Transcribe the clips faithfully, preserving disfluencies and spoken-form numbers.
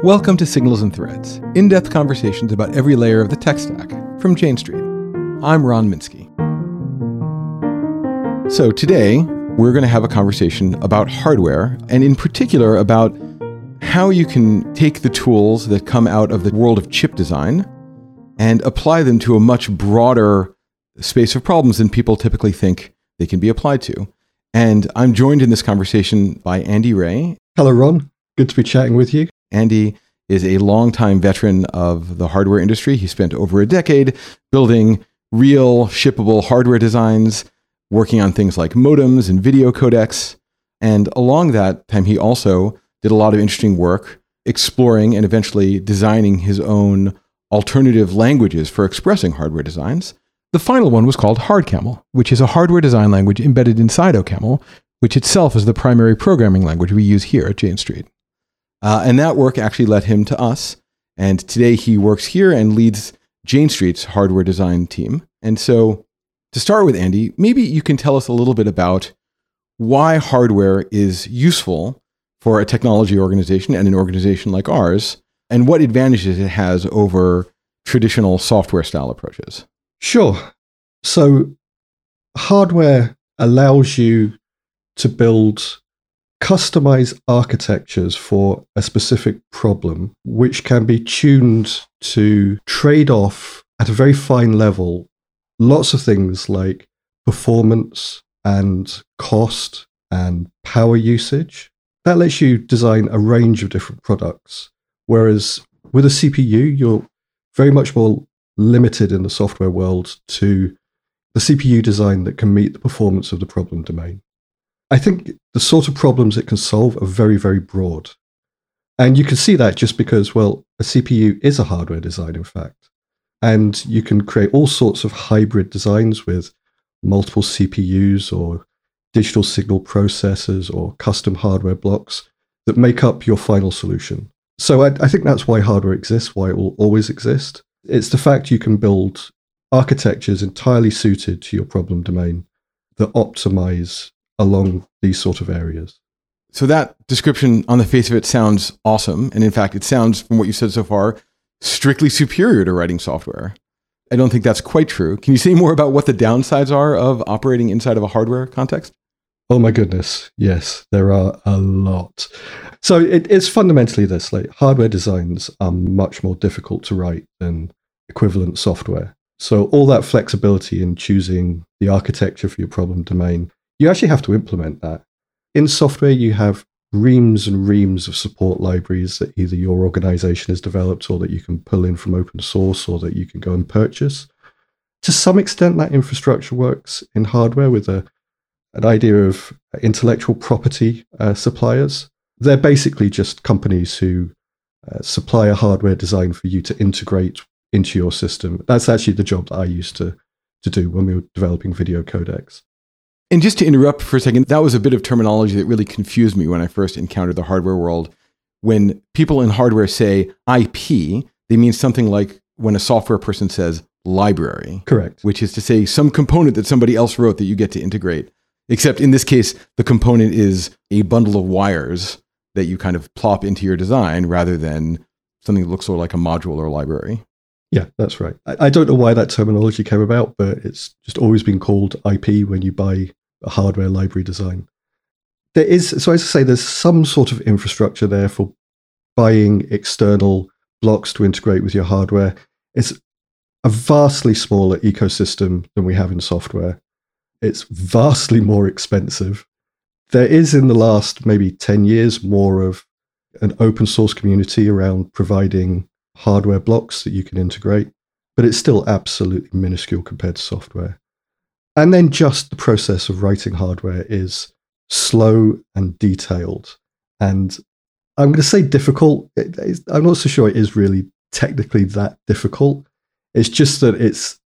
Welcome to Signals and Threads, in-depth conversations about every layer of the tech stack from Jane Street. I'm Ron Minsky. So today, we're going to have a conversation about hardware, and in particular about how you can take the tools that come out of the world of chip design and apply them to a much broader space of problems than people typically think they can be applied to. And I'm joined in this conversation by Andy Ray. Hello, Ron. Good to be chatting with you. Andy is a longtime veteran of the hardware industry. He spent over a decade building real shippable hardware designs, working on things like modems and video codecs. And along that time, he also did a lot of interesting work exploring and eventually designing his own alternative languages for expressing hardware designs. The final one was called HardCamel, which is a hardware design language embedded inside OCaml, which itself is the primary programming language we use here at Jane Street. Uh, and that work actually led him to us. And today he works here and leads Jane Street's hardware design team. And so to start with, Andy, maybe you can tell us a little bit about why hardware is useful for a technology organization and an organization like ours, and what advantages it has over traditional software style approaches. Sure. So hardware allows you to build customized architectures for a specific problem, which can be tuned to trade off at a very fine level lots of things like performance and cost and power usage. That lets you design a range of different products. Whereas with a C P U, you're very much more limited in the software world to the C P U design that can meet the performance of the problem domain. I think the sort of problems it can solve are very, very broad. And you can see that just because, well, a C P U is a hardware design, in fact. And you can create all sorts of hybrid designs with multiple C P Us or digital signal processors or custom hardware blocks that make up your final solution. So I, I think that's why hardware exists, why it will always exist. It's the fact you can build architectures entirely suited to your problem domain that optimize along these sort of areas. So that description on the face of it sounds awesome. And in fact, it sounds, from what you said so far, strictly superior to writing software. I don't think that's quite true. Can you say more about what the downsides are of operating inside of a hardware context? Oh my goodness. Yes, there are a lot. So it, it's fundamentally this, like hardware designs are much more difficult to write than equivalent software. So all that flexibility in choosing the architecture for your problem domain, you actually have to implement that. In software, you have reams and reams of support libraries that either your organization has developed or that you can pull in from open source or that you can go and purchase. To some extent, that infrastructure works in hardware with a, an idea of intellectual property uh, suppliers. They're basically just companies who uh, supply a hardware design for you to integrate into your system. That's actually the job that I used to, to do when we were developing video codecs. And just to interrupt for a second, that was a bit of terminology that really confused me when I first encountered the hardware world. When people in hardware say I P, they mean something like when a software person says library. Correct. Which Which is to say some component that somebody else wrote that you get to integrate. Except in this case, the component is a bundle of wires that you kind of plop into your design rather than something that looks sort of like a module or a library. Yeah, that's right. I, I don't know why that terminology came about, but it's just always been called I P when you buy a hardware library design. There is, so as I say, there's some sort of infrastructure there for buying external blocks to integrate with your hardware. It's a vastly smaller ecosystem than we have in software. It's vastly more expensive. There is, in the last maybe ten years, more of an open source community around providing hardware blocks that you can integrate, but it's still absolutely minuscule compared to software. And then just the process of writing hardware is slow and detailed. And I'm going to say difficult. I'm not so sure it is really technically that difficult. It's just that it's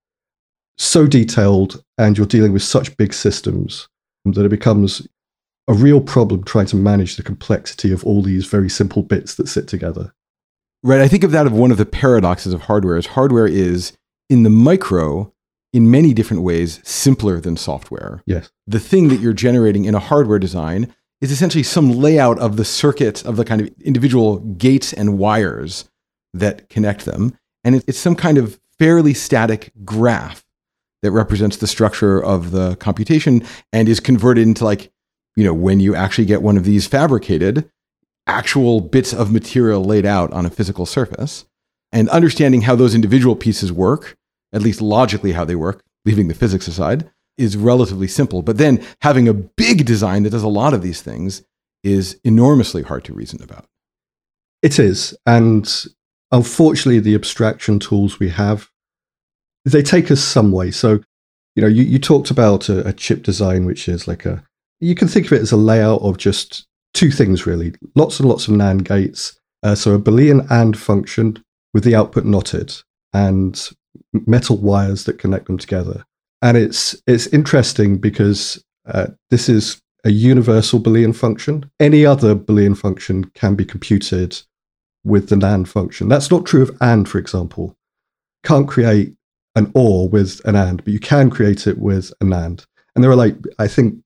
so detailed and you're dealing with such big systems that it becomes a real problem trying to manage the complexity of all these very simple bits that sit together. Right. I think of that of one of the paradoxes of hardware is hardware is in the micro, in many different ways, simpler than software. Yes. The thing that you're generating in a hardware design is essentially some layout of the circuit of the kind of individual gates and wires that connect them. And it, it's some kind of fairly static graph that represents the structure of the computation and is converted into, like, you know, when you actually get one of these fabricated, actual bits of material laid out on a physical surface. And understanding how those individual pieces work, at least logically how they work, leaving the physics aside, is relatively simple. But then having a big design that does a lot of these things is enormously hard to reason about. It is. And unfortunately, the abstraction tools we have, they take us some way. So, you know, you, you talked about a, a chip design, which is like a, you can think of it as a layout of just two things, really. Lots and lots of NAND gates. Uh, so a Boolean AND function with the output knotted and metal wires that connect them together. And it's it's interesting because uh, this is a universal Boolean function. Any other Boolean function can be computed with the NAND function. That's not true of AND, for example. Can't create an OR with an AND, but you can create it with a NAND. And there are, like, I think,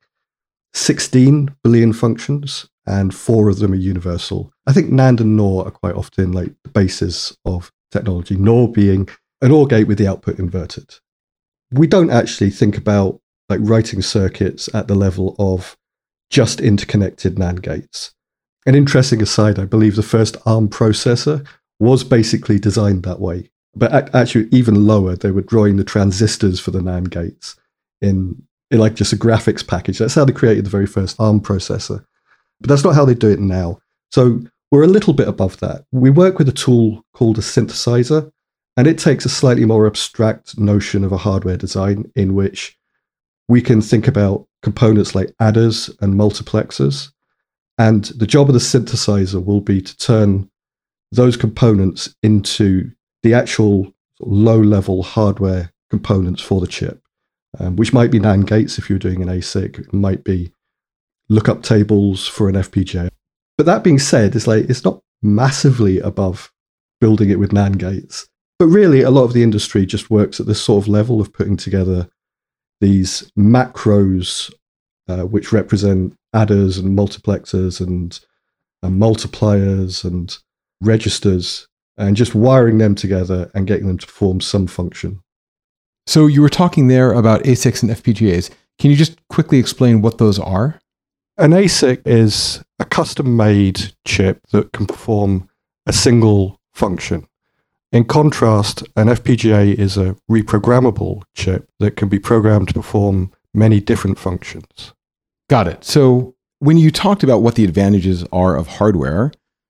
sixteen Boolean functions, and four of them are universal. I think NAND and NOR are quite often like the basis of technology, NOR being an OR gate with the output inverted. We don't actually think about like writing circuits at the level of just interconnected NAND gates. An interesting aside, I believe the first ARM processor was basically designed that way. But actually even lower, they were drawing the transistors for the NAND gates in, in like just a graphics package. That's how they created the very first ARM processor. But that's not how they do it now. So we're a little bit above that. We work with a tool called a synthesizer, and it takes a slightly more abstract notion of a hardware design in which we can think about components like adders and multiplexers. And the job of the synthesizer will be to turn those components into the actual low-level hardware components for the chip, um, which might be NAND gates if you're doing an A S I C. It might be lookup tables for an F P G A. But that being said, it's like it's not massively above building it with NAND gates. But really, a lot of the industry just works at this sort of level of putting together these macros, uh, which represent adders and multiplexers and, and multipliers and registers, and just wiring them together and getting them to perform some function. So you were talking there about A S I Cs and F P G As. Can you just quickly explain what those are? An A S I C is a custom-made chip that can perform a single function. In contrast, an F P G A is a reprogrammable chip that can be programmed to perform many different functions. Got it. So when you talked about what the advantages are of hardware,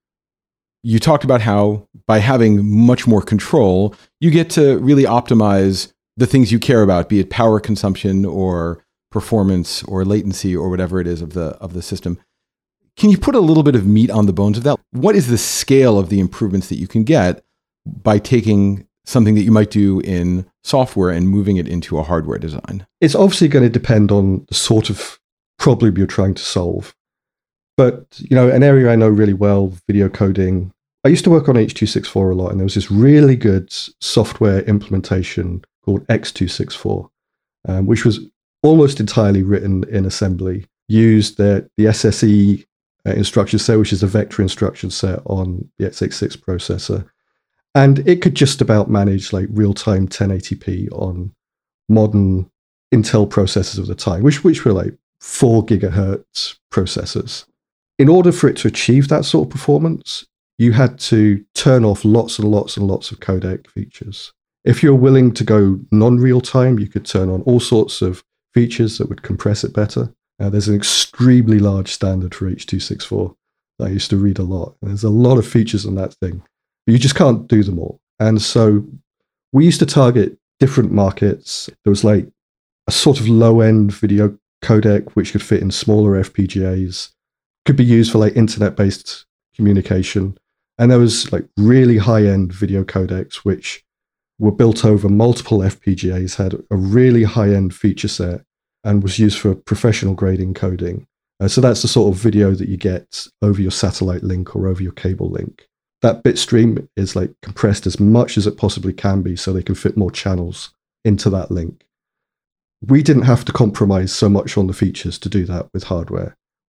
you talked about how by having much more control, you get to really optimize the things you care about, be it power consumption or performance or latency or whatever it is of the of the system. Can you put a little bit of meat on the bones of that? What is the scale of the improvements that you can get by taking something that you might do in software and moving it into a hardware design? It's obviously going to depend on the sort of problem you're trying to solve. But, you know, an area I know really well, video coding. I used to work on H two sixty-four a lot, and there was this really good software implementation called X two sixty-four, um, which was almost entirely written in assembly, used the, the S S E uh, instruction set, which is a vector instruction set on the x eighty-six processor. And it could just about manage like real-time ten eighty p on modern Intel processors of the time, which, which were like four gigahertz processors. In order for it to achieve that sort of performance, you had to turn off lots and lots and lots of codec features. If you're willing to go non-real time, you could turn on all sorts of features that would compress it better. Uh, there's an extremely large standard for H two sixty-four that I used to read a lot. And there's a lot of features on that thing, but you just can't do them all. And so we used to target different markets. There was like a sort of low-end video codec, which could fit in smaller F P G As, could be used for like internet-based communication. And there was like really high-end video codecs, which were built over multiple F P G As, had a really high-end feature set, and was used for professional grade encoding. Uh, so that's the sort of video that you get over your satellite link or over your cable link. That bit stream is like compressed as much as it possibly can be so they can fit more channels into that link. We didn't have to compromise so much on the features to do that with hardware.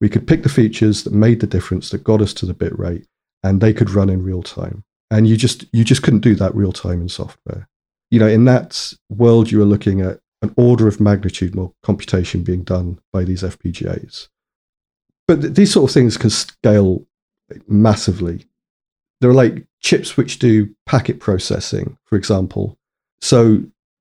We could pick the features that made the difference, that got us to the bit rate, and they could run in real time. And you just you just couldn't do that real time in software. You know, in that world, you were looking at an order of magnitude more computation being done by these F P G As. But th- these sort of things can scale massively. There are like chips which do packet processing, for example. So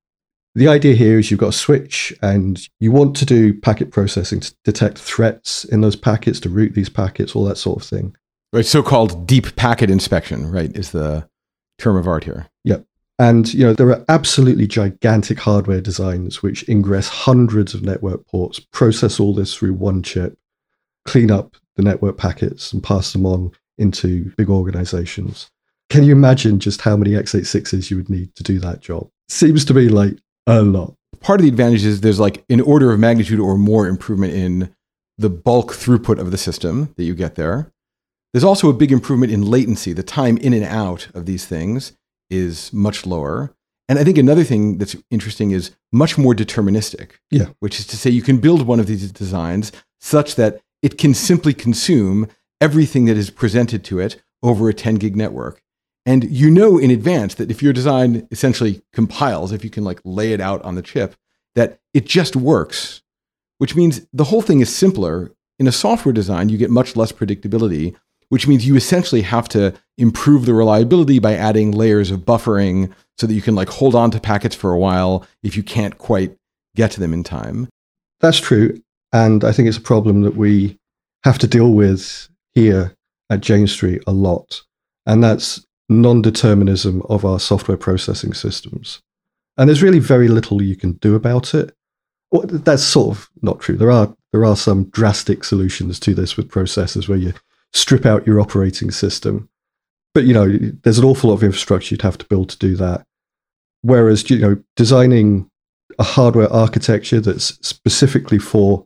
the idea here is you've got a switch and you want to do packet processing to detect threats in those packets, to route these packets, all that sort of thing. Right, so-called deep packet inspection, right, is the term of art here. Yep. And, you know, there are absolutely gigantic hardware designs which ingress hundreds of network ports, process all this through one chip, clean up the network packets and pass them on into big organizations. Can you imagine just how many x eighty-sixes you would need to do that job? Seems to be like a lot. Part of the advantage is there's like an order of magnitude or more improvement in the bulk throughput of the system that you get there. There's also a big improvement in latency. The time in and out of these things is much lower. And I think another thing that's interesting is much more deterministic. Yeah. Which is to say you can build one of these designs such that it can simply consume everything that is presented to it over a ten gig network. And you know in advance that if your design essentially compiles, if you can like lay it out on the chip, that it just works, which means the whole thing is simpler. In a software design, you get much less predictability, which means you essentially have to improve the reliability by adding layers of buffering so that you can like hold on to packets for a while if you can't quite get to them in time. That's true. And I think it's a problem that we have to deal with here at Jane Street a lot. And that's non-determinism of our software processing systems. And there's really very little you can do about it. Well, that's sort of not true. There are there are some drastic solutions to this with processors where you strip out your operating system. But, you know, there's an awful lot of infrastructure you'd have to build to do that. Whereas, you know, designing a hardware architecture that's specifically for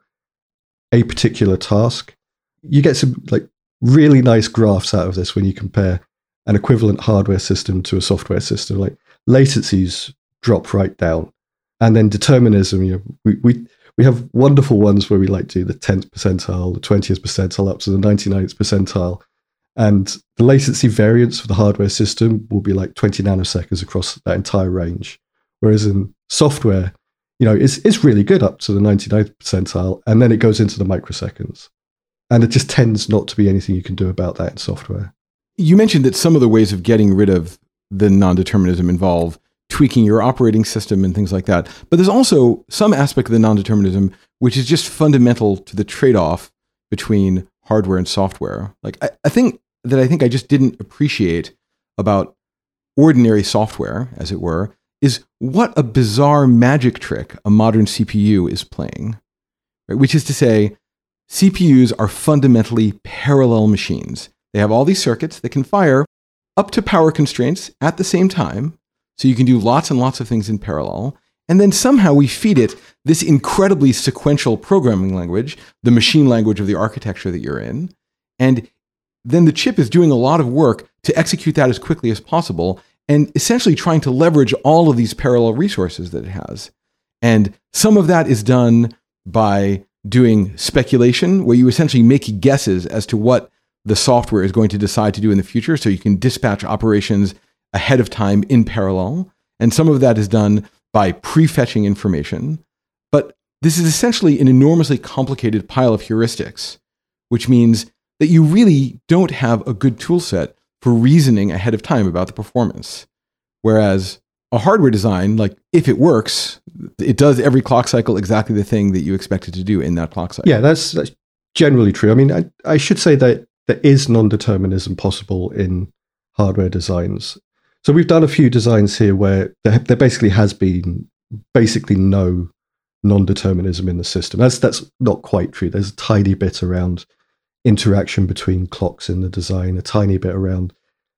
a particular task, you get some like really nice graphs out of this when you compare an equivalent hardware system to a software system. Like latencies drop right down. And then determinism, you know, we, we we have wonderful ones where we like do the tenth percentile, the twentieth percentile, up to the ninety-ninth percentile. And the latency variance for the hardware system will be like twenty nanoseconds across that entire range. Whereas in software, you know, it's, it's really good up to the ninety-ninth percentile, and then it goes into the microseconds. And it just tends not to be anything you can do about that in software. You mentioned that some of the ways of getting rid of the non-determinism involve tweaking your operating system and things like that. But there's also some aspect of the non-determinism which is just fundamental to the trade-off between hardware and software. Like I, I think that I think I just didn't appreciate about ordinary software, as it were, is what a bizarre magic trick a modern C P U is playing. Right? Which is to say, C P Us are fundamentally parallel machines. They have all these circuits that can fire up to power constraints at the same time. So you can do lots and lots of things in parallel. And then somehow we feed it this incredibly sequential programming language, the machine language of the architecture that you're in. And then the chip is doing a lot of work to execute that as quickly as possible and essentially trying to leverage all of these parallel resources that it has. And some of that is done by doing speculation, where you essentially make guesses as to what the software is going to decide to do in the future. So you can dispatch operations ahead of time in parallel. And some of that is done by prefetching information. But this is essentially an enormously complicated pile of heuristics, which means that you really don't have a good tool set for reasoning ahead of time about the performance. Whereas a hardware design, like if it works, it does every clock cycle exactly the thing that you expect it to do in that clock cycle. Yeah, that's, that's generally true. I mean, I, I should say that there is non-determinism possible in hardware designs. So we've done a few designs here where there, there basically has been basically no non-determinism in the system. That's that's not quite true. There's a tiny bit around interaction between clocks in the design, a tiny bit around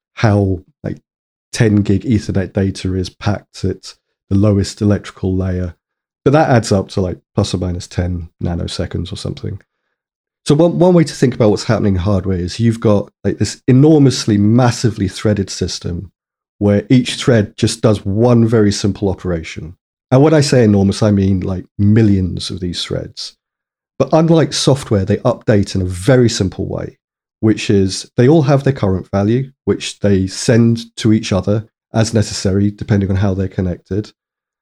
how like ten gig Ethernet data is packed at the lowest electrical layer. But that adds up to like plus or minus ten nanoseconds or something. So one, one way to think about what's happening in hardware is you've got like this enormously, massively threaded system where each thread just does one very simple operation. And when I say enormous, I mean like millions of these threads. But unlike software, they update in a very simple way, which is they all have their current value, which they send to each other as necessary, depending on how they're connected.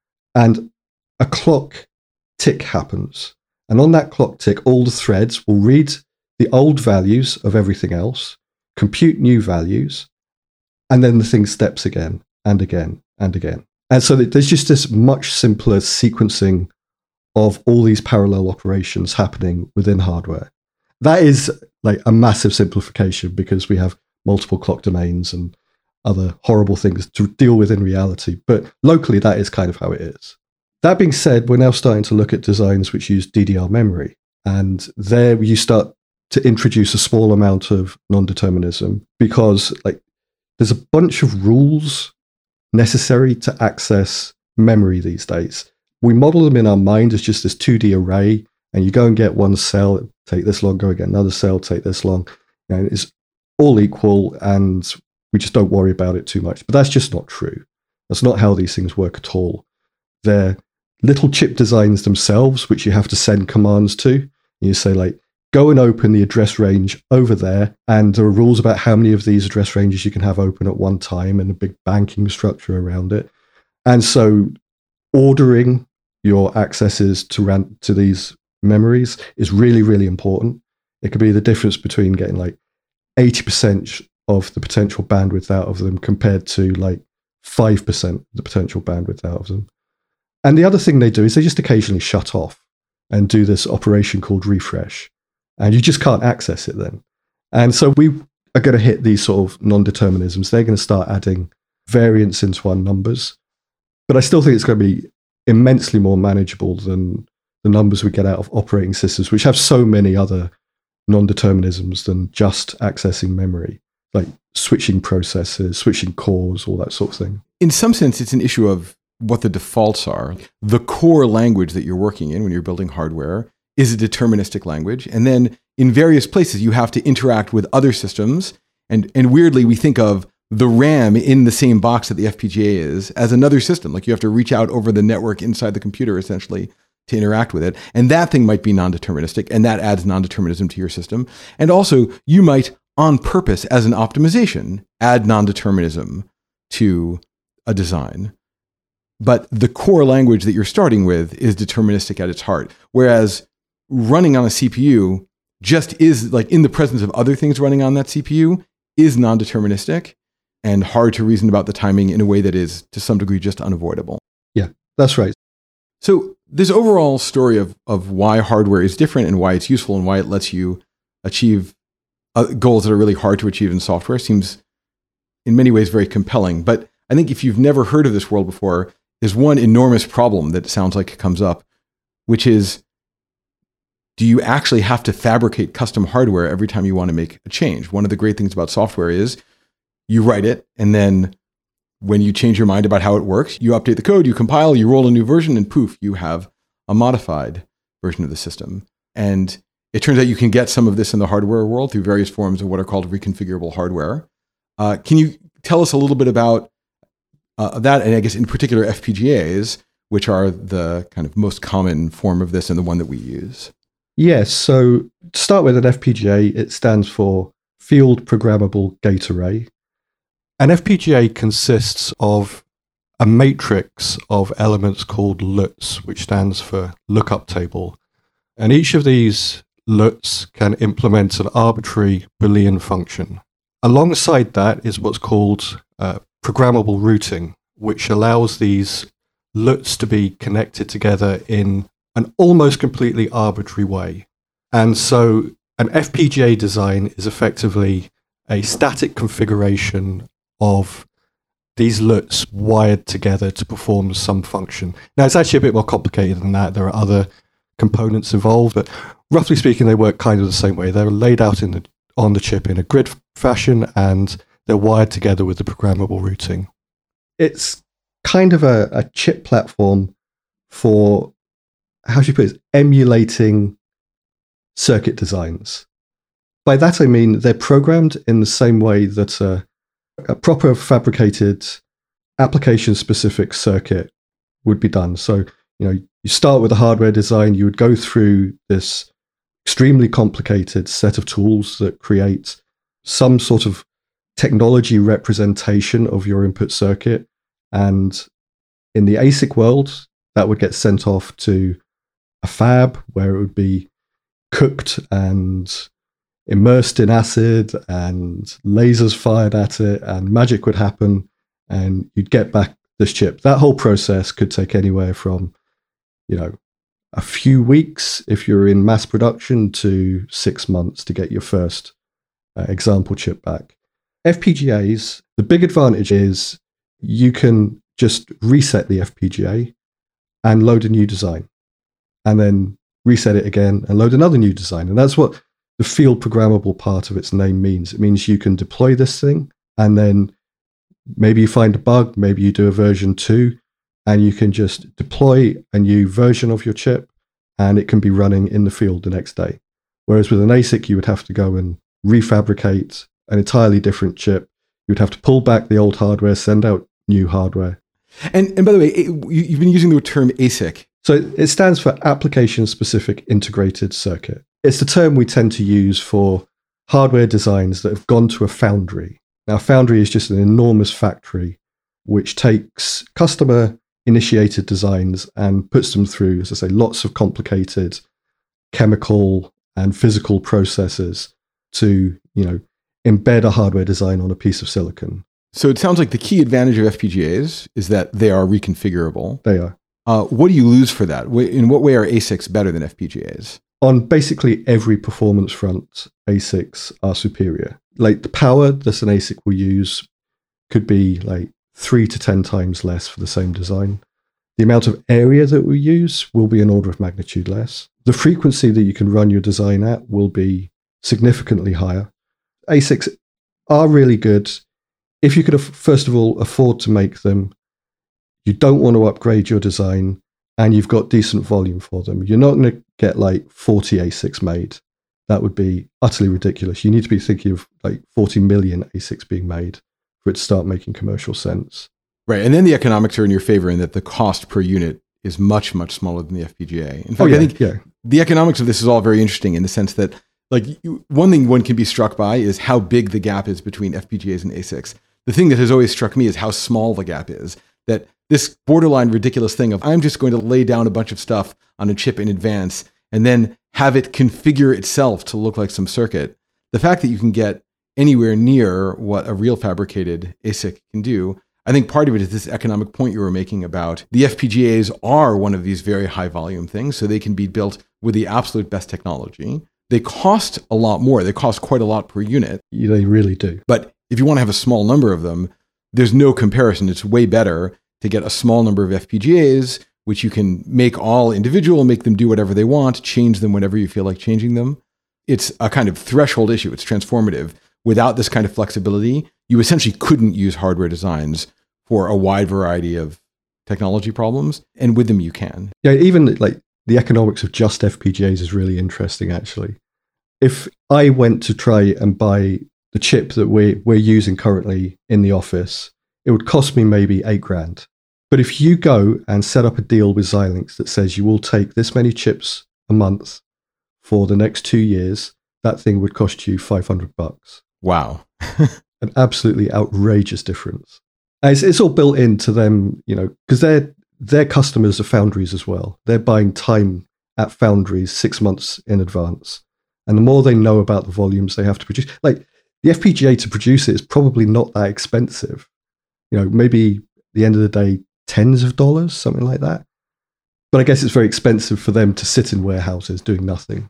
And a clock tick happens. And on that clock tick, all the threads will read the old values of everything else, compute new values, and then the thing steps again and again and again. And so there's just this much simpler sequencing of all these parallel operations happening within hardware. That is like a massive simplification because we have multiple clock domains and other horrible things to deal with in reality. But locally, that is kind of how it is. That being said, we're now starting to look at designs which use D D R memory. And there you start to introduce a small amount of non-determinism because like there's a bunch of rules necessary to access memory these days. We model them in our mind as just this two D array, and you go and get one cell, take this long, go and get another cell, take this long. And it's all equal, and we just don't worry about it too much. But that's just not true. That's not how these things work at all. They're little chip designs themselves, which you have to send commands to. And you say, like, go and open the address range over there. And there are rules about how many of these address ranges you can have open at one time and a big banking structure around it. And so ordering your accesses to ran- to these memories is really, really important. It could be the difference between getting like eighty percent of the potential bandwidth out of them compared to like five percent of the potential bandwidth out of them. And the other thing they do is they just occasionally shut off and do this operation called refresh. And you just can't access it then. And so we are going to hit these sort of non-determinisms. They're going to start adding variance into our numbers. But I still think it's going to be immensely more manageable than the numbers we get out of operating systems, which have so many other non-determinisms than just accessing memory, like switching processes, switching cores, all that sort of thing. In some sense, it's an issue of what the defaults are. The core language that you're working in when you're building hardware is a deterministic language. And then in various places, you have to interact with other systems. And, and weirdly, we think of the RAM in the same box that the F P G A is as another system. Like you have to reach out over the network inside the computer, essentially, to interact with it. And that thing might be non-deterministic, and that adds non-determinism to your system. And also, you might, on purpose, as an optimization, add non-determinism to a design. But the core language that you're starting with is deterministic at its heart. Whereas running on a C P U just is, like in the presence of other things running on that C P U, is non-deterministic and hard to reason about the timing in a way that is, to some degree, just unavoidable. Yeah, that's right. So this overall story of, of why hardware is different and why it's useful and why it lets you achieve uh, goals that are really hard to achieve in software seems in many ways very compelling. But I think if you've never heard of this world before, there's one enormous problem that sounds like comes up, which is, do you actually have to fabricate custom hardware every time you want to make a change? One of the great things about software is you write it, and then when you change your mind about how it works, you update the code, you compile, you roll a new version, and poof, you have a modified version of the system. And it turns out you can get some of this in the hardware world through various forms of what are called reconfigurable hardware. Uh, can you tell us a little bit about uh, that, and I guess in particular F P G As, which are the kind of most common form of this and the one that we use? Yes, so to start with, an F P G A, it stands for Field Programmable Gate Array. An F P G A consists of a matrix of elements called L U Ts, which stands for lookup table. And each of these L U Ts can implement an arbitrary Boolean function. Alongside that is what's called uh, programmable routing, which allows these L U Ts to be connected together in an almost completely arbitrary way. And so an F P G A design is effectively a static configuration of these L U Ts wired together to perform some function. Now, it's actually a bit more complicated than that. There are other components involved, but roughly speaking, they work kind of the same way. They're laid out in the, on the chip in a grid fashion, and they're wired together with the programmable routing. It's kind of a, a chip platform for, how should you put it, emulating circuit designs. By that I mean they're programmed in the same way that a, a proper fabricated application-specific circuit would be done. So, you know, you start with a hardware design, you would go through this extremely complicated set of tools that create some sort of technology representation of your input circuit. And in the A S I C world, that would get sent off to a fab where it would be cooked and immersed in acid and lasers fired at it, and magic would happen and you'd get back this chip. That whole process could take anywhere from, you know, a few weeks if you're in mass production to six months to get your first uh, example chip back. F P G As, the big advantage is you can just reset the F P G A and load a new design, and then reset it again and load another new design. And that's what the field programmable part of its name means. It means you can deploy this thing, and then maybe you find a bug, maybe you do a version two, and you can just deploy a new version of your chip, and it can be running in the field the next day. Whereas with an A S I C, you would have to go and refabricate an entirely different chip. You would have to pull back the old hardware, send out new hardware. And and by the way, it, you've been using the term A S I C. So it stands for Application-Specific Integrated Circuit. It's the term we tend to use for hardware designs that have gone to a foundry. Now, a foundry is just an enormous factory which takes customer-initiated designs and puts them through, as I say, lots of complicated chemical and physical processes to, you know, embed a hardware design on a piece of silicon. So it sounds like the key advantage of F P G As is that they are reconfigurable. They are. Uh, what do you lose for that? In what way are A S I Cs better than F P G As? On basically every performance front, A S I Cs are superior. Like the power that an A S I C will use could be like three to ten times less for the same design. The amount of area that we use will be an order of magnitude less. The frequency that you can run your design at will be significantly higher. A S I Cs are really good if you could, first of all, afford to make them. You don't want to upgrade your design, and you've got decent volume for them. You're not going to get like forty A S I Cs made. That would be utterly ridiculous. You need to be thinking of like forty million A S I Cs being made for it to start making commercial sense. Right. And then the economics are in your favor in that the cost per unit is much, much smaller than the F P G A. In fact, oh, yeah, I think yeah. the economics of this is all very interesting in the sense that, like, you, one thing one can be struck by is how big the gap is between F P G As and A S I Cs. The thing that has always struck me is how small the gap is. That this borderline ridiculous thing of I'm just going to lay down a bunch of stuff on a chip in advance and then have it configure itself to look like some circuit. The fact that you can get anywhere near what a real fabricated A S I C can do, I think part of it is this economic point you were making about the F P G As are one of these very high volume things, so they can be built with the absolute best technology. They cost a lot more. They cost quite a lot per unit. Yeah, they really do. But if you want to have a small number of them, there's no comparison. It's way better to get a small number of F P G As, which you can make all individual, make them do whatever they want, change them whenever you feel like changing them. It's a kind of threshold issue. It's transformative. Without this kind of flexibility, you essentially couldn't use hardware designs for a wide variety of technology problems. And with them, you can. Yeah, even like the economics of just F P G As is really interesting, actually. If I went to try and buy the chip that we're, we're using currently in the office, it would cost me maybe eight grand. But if you go and set up a deal with Xilinx that says you will take this many chips a month for the next two years, that thing would cost you five hundred bucks. Wow. An absolutely outrageous difference. And it's, it's all built into them, you know, because they're, their customers are foundries as well. They're buying time at foundries six months in advance. And the more they know about the volumes they have to produce, like the F P G A to produce it is probably not that expensive. You know, maybe at the end of the day, tens of dollars, something like that. But I guess it's very expensive for them to sit in warehouses doing nothing.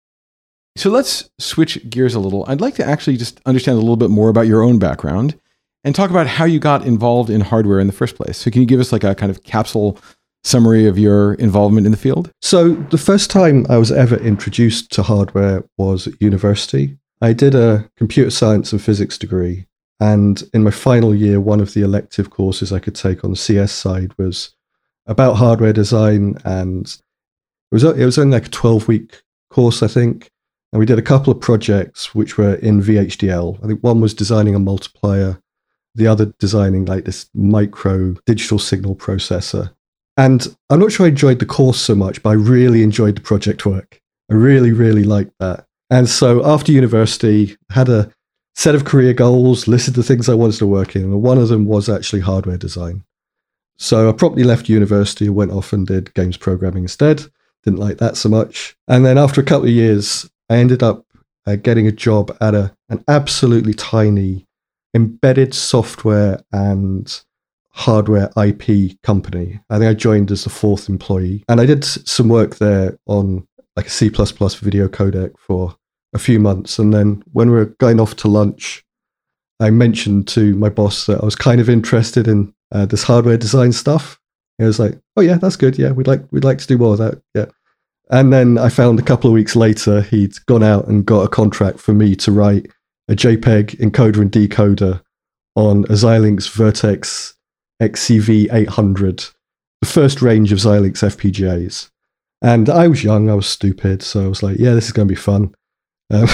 So let's switch gears a little. I'd like to actually just understand a little bit more about your own background and talk about how you got involved in hardware in the first place. So can you give us like a kind of capsule summary of your involvement in the field? So the first time I was ever introduced to hardware was at university. I did a computer science and physics degree. And in my final year, one of the elective courses I could take on the C S side was about hardware design. And it was, it was only like a twelve-week course, I think. And we did a couple of projects which were in V H D L. I think one was designing a multiplier, the other designing like this micro digital signal processor. And I'm not sure I enjoyed the course so much, but I really enjoyed the project work. I really, really liked that. And so after university, had a set of career goals, listed the things I wanted to work in, and one of them was actually hardware design. So I promptly left university and went off and did games programming instead. Didn't like that so much. And then after a couple of years, I ended up uh, getting a job at a an absolutely tiny embedded software and hardware I P company. I think I joined as the fourth employee. And I did some work there on like a C plus plus video codec for a few months. And then when we were going off to lunch, I mentioned to my boss that I was kind of interested in uh, this hardware design stuff. He was like, "Oh yeah, that's good. Yeah, we'd like we'd like to do more of that." Yeah. And then I found a couple of weeks later he'd gone out and got a contract for me to write a JPEG encoder and decoder on a Xilinx Vertex X C V eight hundred, the first range of Xilinx F P G As. And I was young, I was stupid, so I was like, "Yeah, this is going to be fun." Um,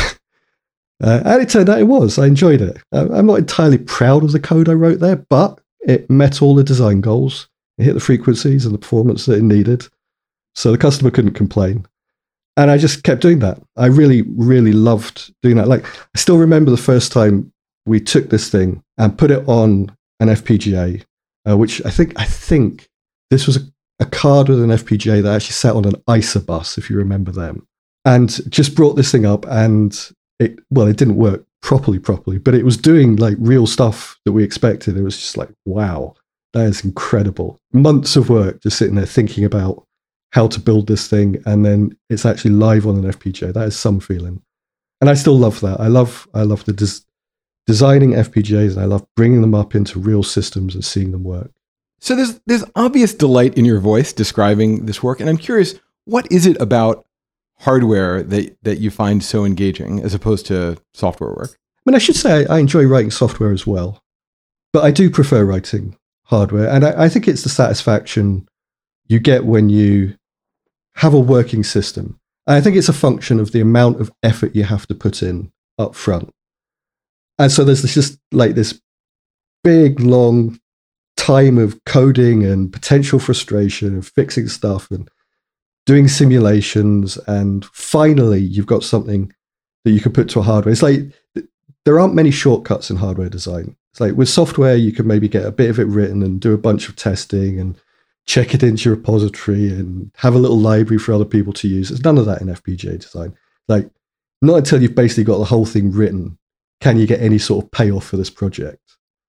uh, and it turned out it was. I enjoyed it. Uh, I'm not entirely proud of the code I wrote there, but it met all the design goals. It hit the frequencies and the performance that it needed. So the customer couldn't complain. And I just kept doing that. I really, really loved doing that. Like, I still remember the first time we took this thing and put it on an F P G A, uh, which I think, I think this was a, a card with an F P G A that actually sat on an I S A bus, if you remember them. And just brought this thing up and it, well, it didn't work properly, properly, but it was doing like real stuff that we expected. It was just like, wow, that is incredible. Months of work just sitting there thinking about how to build this thing. And then it's actually live on an F P G A. That is some feeling. And I still love that. I love, I love the des- designing F P G As, and I love bringing them up into real systems and seeing them work. So there's, there's obvious delight in your voice describing this work. And I'm curious, what is it about hardware that, that you find so engaging as opposed to software work? I mean, I should say I enjoy writing software as well, but I do prefer writing hardware. And I, I think it's the satisfaction you get when you have a working system. And I think it's a function of the amount of effort you have to put in up front. And so there's this, just like this big, long time of coding and potential frustration and fixing stuff and doing simulations, and finally you've got something that you can put to a hardware. It's like there aren't many shortcuts in hardware design. It's like with software, you can maybe get a bit of it written and do a bunch of testing and check it into your repository and have a little library for other people to use. There's none of that in F P G A design. Like, not until you've basically got the whole thing written can you get any sort of payoff for this project.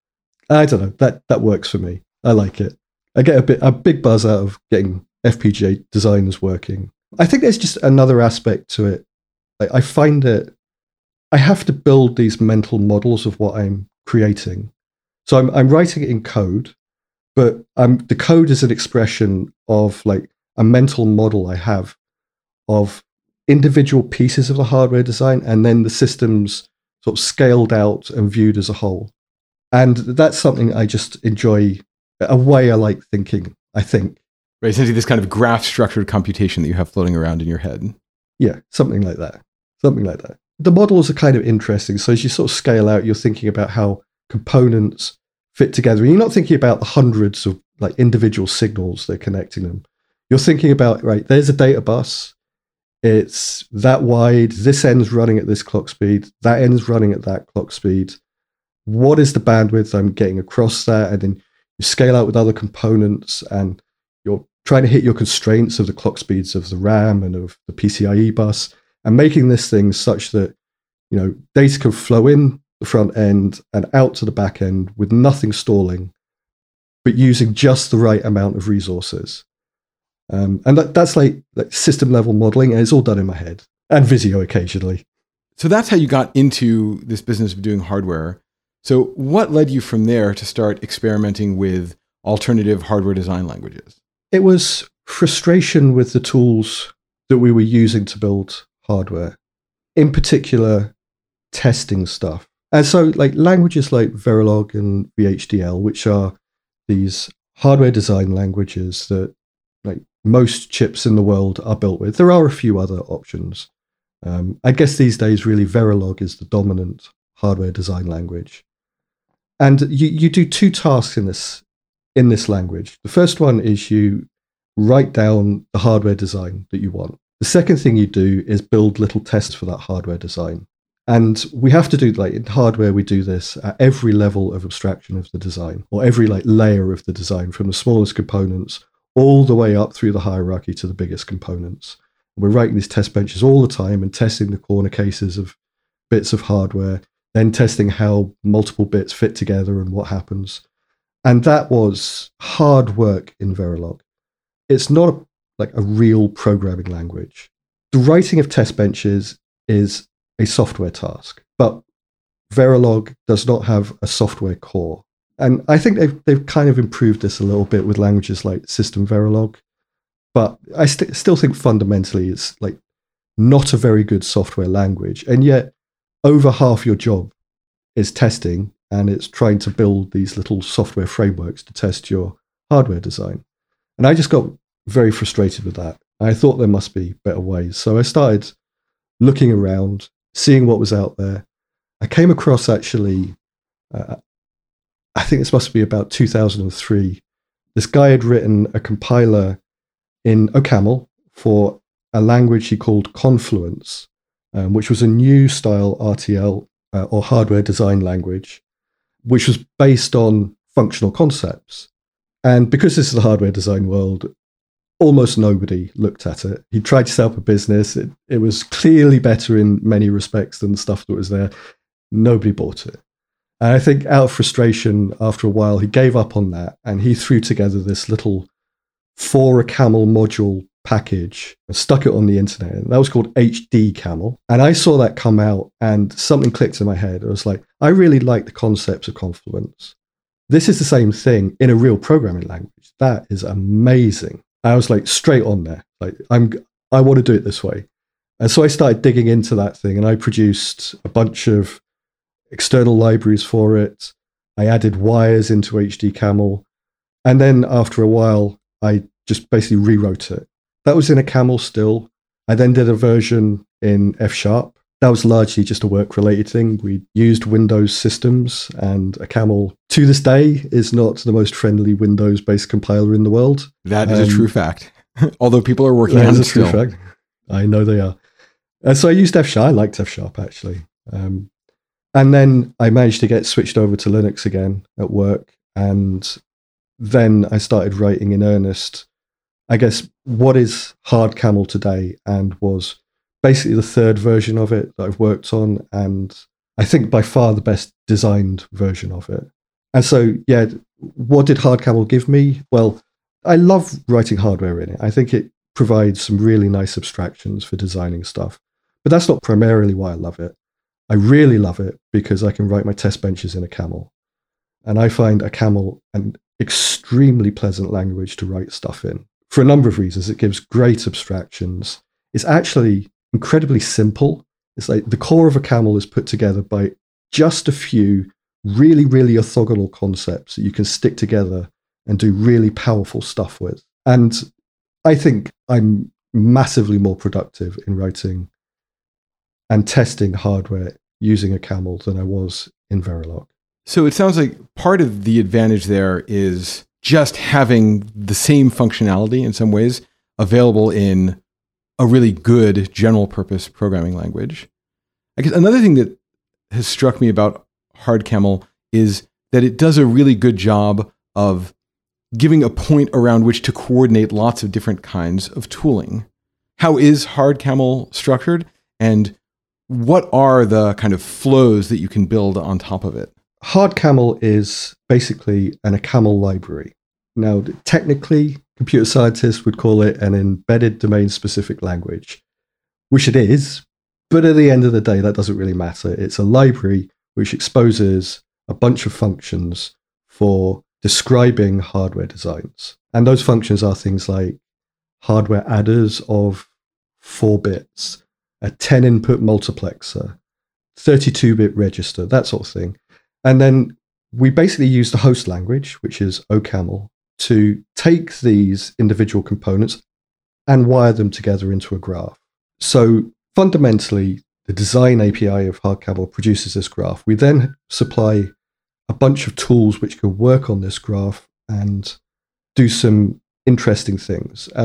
I don't know. That that works for me. I like it. I get a bit a big buzz out of getting F P G A designers working. I think there's just another aspect to it. I, I find it, I have to build these mental models of what I'm creating. So I'm I'm writing it in code, but um, the code is an expression of like a mental model I have of individual pieces of the hardware design, and then the systems sort of scaled out and viewed as a whole. And that's something I just enjoy, a way I like thinking, I think. Right, essentially this kind of graph structured computation that you have floating around in your head. Yeah, something like that. Something like that. The models are kind of interesting. So as you sort of scale out, you're thinking about how components fit together. And you're not thinking about the hundreds of like individual signals that are connecting them. You're thinking about, right, there's a data bus. It's that wide. This end's running at this clock speed. That end's running at that clock speed. What is the bandwidth I'm getting across that? And then you scale out with other components, and you're trying to hit your constraints of the clock speeds of the RAM and of the P C I E bus, and making this thing such that, you know, data can flow in the front end and out to the back end with nothing stalling, but using just the right amount of resources. Um, and that, that's like, like system level modeling, and it's all done in my head, and Visio occasionally. So that's how you got into this business of doing hardware. So what led you from there to start experimenting with alternative hardware design languages? It was frustration with the tools that we were using to build hardware, in particular testing stuff. And so like languages like Verilog and V H D L, which are these hardware design languages that like most chips in the world are built with. There are a few other options. Um, I guess these days, really, Verilog is the dominant hardware design language. And you, you do two tasks in this in this language. The first one is you write down the hardware design that you want. The second thing you do is build little tests for that hardware design. And we have to do, like in hardware, we do this at every level of abstraction of the design, or every like layer of the design, from the smallest components all the way up through the hierarchy to the biggest components. We're writing these test benches all the time and testing the corner cases of bits of hardware, then testing how multiple bits fit together and what happens. And that was hard work in Verilog. It's not a, like a real programming language. The writing of test benches is a software task, but Verilog does not have a software core. And I think they've, they've kind of improved this a little bit with languages like System Verilog, but I st- still think fundamentally it's like not a very good software language. And yet over half your job is testing, and it's trying to build these little software frameworks to test your hardware design. And I just got very frustrated with that. I thought there must be better ways. So I started looking around, seeing what was out there. I came across actually, uh, I think this must be about two thousand three. This guy had written a compiler in OCaml for a language he called Confluence, um, which was a new style R T L uh, or hardware design language, which was based on functional concepts. And because this is the hardware design world, almost nobody looked at it. He tried to set up a business. It, it was clearly better in many respects than the stuff that was there. Nobody bought it. And I think out of frustration, after a while, he gave up on that, and he threw together this little for OCaml module package and stuck it on the internet. And that was called H D Caml. And I saw that come out, and something clicked in my head. I was like, I really like the concepts of Confluence. This is the same thing in a real programming language. That is amazing. I was like straight on there. Like I'm, I want to do it this way. And so I started digging into that thing, and I produced a bunch of external libraries for it. I added wires into H D Caml. And then after a while, I just basically rewrote it. That was in OCaml still. I then did a version in F Sharp. That was largely just a work-related thing. We used Windows systems, and OCaml, to this day, is not the most friendly Windows-based compiler in the world. That is um, a true fact. Although people are working that on is it a true still. fact. I know they are. And so I used F Sharp. I liked F Sharp, actually. Um, and then I managed to get switched over to Linux again at work. And then I started writing in earnest, I guess, what is HardCaml today, and was basically the third version of it that I've worked on, and I think by far the best designed version of it. And so, yeah, what did HardCaml give me? Well, I love writing hardware in it. I think it provides some really nice abstractions for designing stuff. But that's not primarily why I love it. I really love it because I can write my test benches in OCaml. And I find OCaml an extremely pleasant language to write stuff in. For a number of reasons, it gives great abstractions. It's actually incredibly simple. It's like the core of OCaml is put together by just a few really, really orthogonal concepts that you can stick together and do really powerful stuff with. And I think I'm massively more productive in writing and testing hardware using OCaml than I was in Verilog. So it sounds like part of the advantage there is just having the same functionality in some ways available in a really good general purpose programming language. I guess another thing that has struck me about HardCaml is that it does a really good job of giving a point around which to coordinate lots of different kinds of tooling. How is HardCaml structured, and what are the kind of flows that you can build on top of it? HardCaml is basically an OCaml library. Now, technically, computer scientists would call it an embedded domain-specific language, which it is, but at the end of the day, that doesn't really matter. It's a library which exposes a bunch of functions for describing hardware designs. And those functions are things like hardware adders of four bits, a ten input multiplexer, thirty-two bit register, that sort of thing. And then we basically use the host language, which is OCaml, to take these individual components and wire them together into a graph. So fundamentally, the design A P I of HardCaml produces this graph. We then supply a bunch of tools which can work on this graph and do some interesting things. Uh,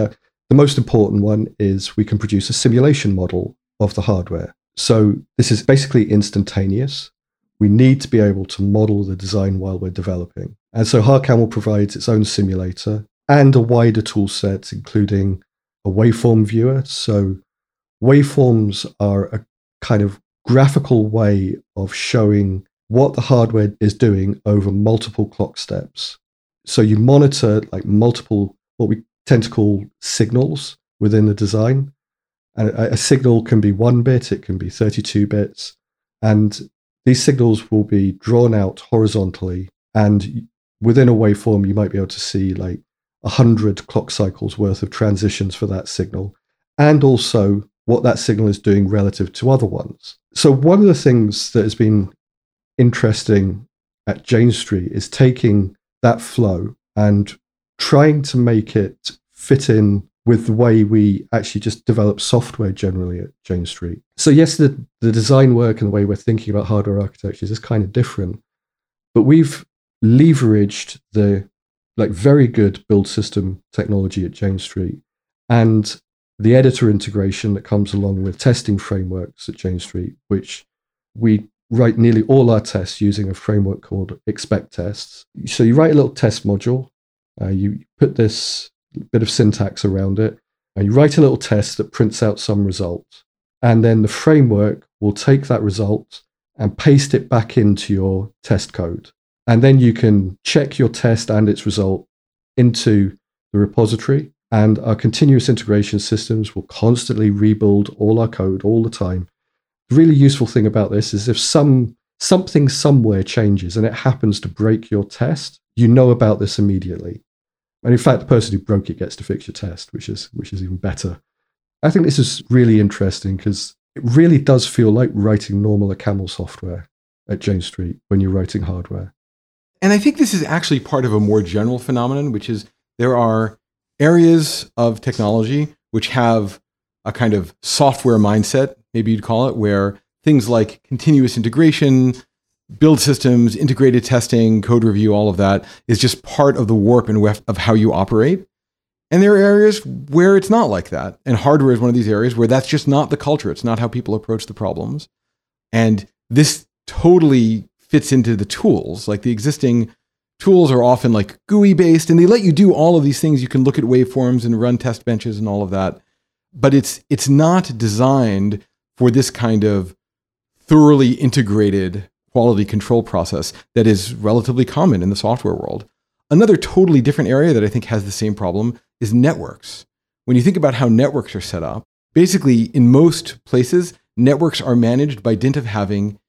the most important one is we can produce a simulation model of the hardware. So this is basically instantaneous. We need to be able to model the design while we're developing. And so HardCamel provides its own simulator and a wider tool set, including a waveform viewer. So waveforms are a kind of graphical way of showing what the hardware is doing over multiple clock steps. So you monitor like multiple, what we tend to call signals within the design. And a, a signal can be one bit, it can be thirty-two bits. And these signals will be drawn out horizontally. And within a waveform, you might be able to see like one hundred clock cycles worth of transitions for that signal. And also what that signal is doing relative to other ones. So one of the things that has been interesting at Jane Street is taking that flow and trying to make it fit in with the way we actually just develop software generally at Jane Street. So yes, the, the design work and the way we're thinking about hardware architectures is kind of different, but we've leveraged the like very good build system technology at Jane Street and the editor integration that comes along with testing frameworks at Jane Street, which we write nearly all our tests using a framework called Expect Tests. So you write a little test module, uh, you put this bit of syntax around it, and you write a little test that prints out some result. And then the framework will take that result and paste it back into your test code. And then you can check your test and its result into the repository. And our continuous integration systems will constantly rebuild all our code all the time. The really useful thing about this is if some something somewhere changes and it happens to break your test, you know about this immediately. And in fact, the person who broke it gets to fix your test, which is which is even better. I think this is really interesting because it really does feel like writing normal Camel software at Jane Street when you're writing hardware. And I think this is actually part of a more general phenomenon, which is there are areas of technology which have a kind of software mindset, maybe you'd call it, where things like continuous integration, build systems, integrated testing, code review, all of that is just part of the warp and weft of how you operate. And there are areas where it's not like that. And hardware is one of these areas where that's just not the culture. It's not how people approach the problems. And this totally fits into the tools. Like the existing tools are often like G U I based, and they let you do all of these things. You can look at waveforms and run test benches and all of that. But it's it's not designed for this kind of thoroughly integrated quality control process that is relatively common in the software world. Another totally different area that I think has the same problem is networks. When you think about how networks are set up, basically in most places, networks are managed by dint of having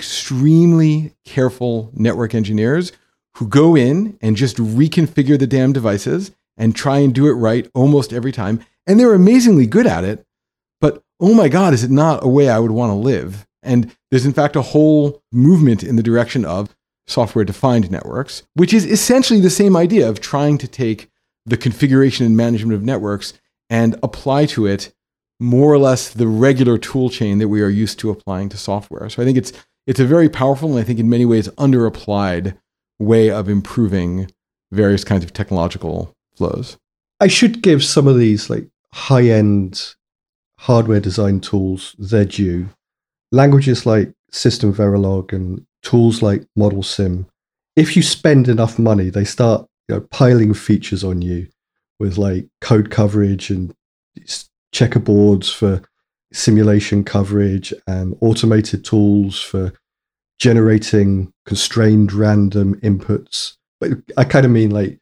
extremely careful network engineers who go in and just reconfigure the damn devices and try and do it right almost every time. And they're amazingly good at it, but oh my God, is it not a way I would want to live? And there's in fact a whole movement in the direction of software-defined networks, which is essentially the same idea of trying to take the configuration and management of networks and apply to it more or less the regular tool chain that we are used to applying to software. So I think it's it's a very powerful and I think in many ways underapplied way of improving various kinds of technological flows. I should give some of these like high-end hardware design tools their due. Languages like System Verilog and tools like Model Sim, if you spend enough money, they start you know, piling features on you with like code coverage and checkerboards for simulation coverage and automated tools for generating constrained random inputs. But I kind of mean like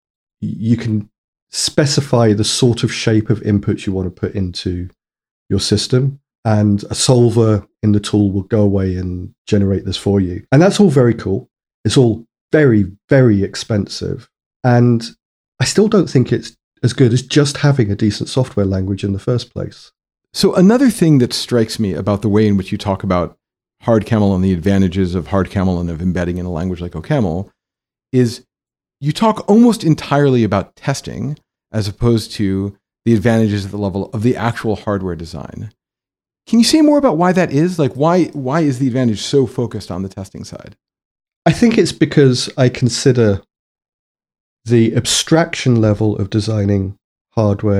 you can specify the sort of shape of inputs you want to put into your system, and a solver in the tool will go away and generate this for you. And that's all very cool. It's all very, very expensive. And I still don't think it's as good as just having a decent software language in the first place. So another thing that strikes me about the way in which you talk about HardCamel and the advantages of HardCamel and of embedding in a language like OCaml is you talk almost entirely about testing as opposed to the advantages at the level of the actual hardware design. Can you say more about why that is? Like why why is the advantage so focused on the testing side? I think it's because I consider the abstraction level of designing hardware